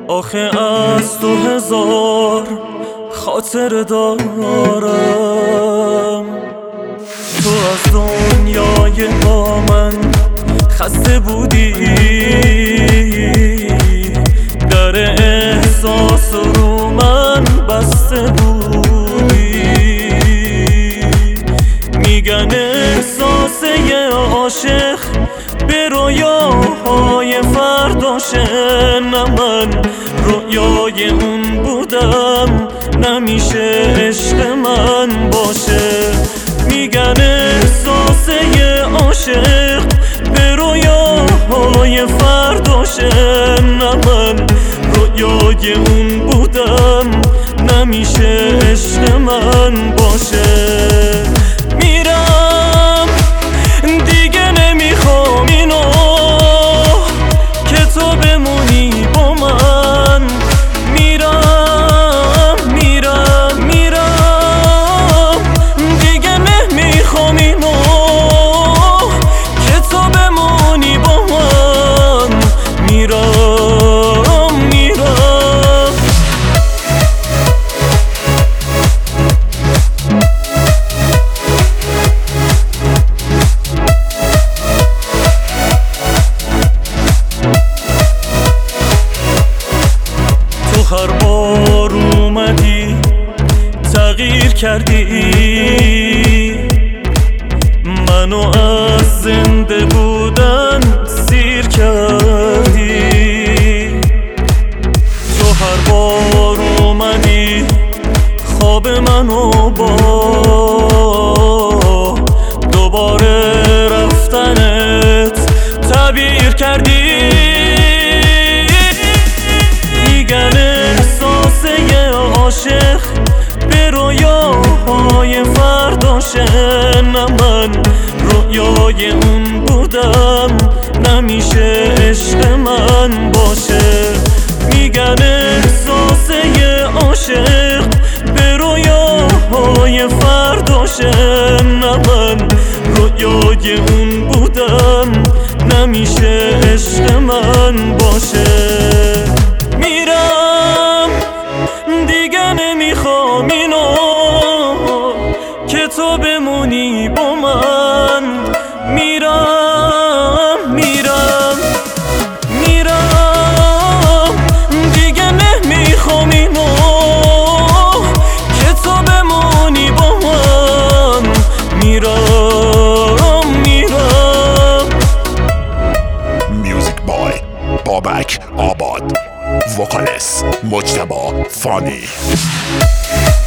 آخه از تو هزار خاطر دارم. تو از دنیای با من خسته بودی، در احساس رو من بسته بودی. میگن احساس یه عاشق به رویاهای فرداشه، نه من رویای اون بودم، نمیشه عشق من باشه. میگن احساس یه عاشق به رویاهای فرداشه، نه من رویای اون بودم، نمیشه عشق من باشه. میرم دیگه نمیخوام اینو که تو بمونی با من. میرم دیگه نمیخوام اینو که تو بمونی با من. هر بار اومدی تغییر کردی، منو از زنده بودن سیر کردی. تو هر بار اومدی خواب منو با دوباره رفتنت تعبیر کردی. عاشق به رویاهای فرداشه، نه من رویای اون بودم، نمیشه عشق من باشه. میگن احساس یه عاشق به رویاهای فرداشه، نه من رویای اون بودم، نمیشه عشق من باشه. نمیخوام اینو که تو بمونی با من. میرم دیگه نمیخوام اینو که تو بمونی با من. میرم میوزیک بای بابک آباد، وکالس مجتبی فانی.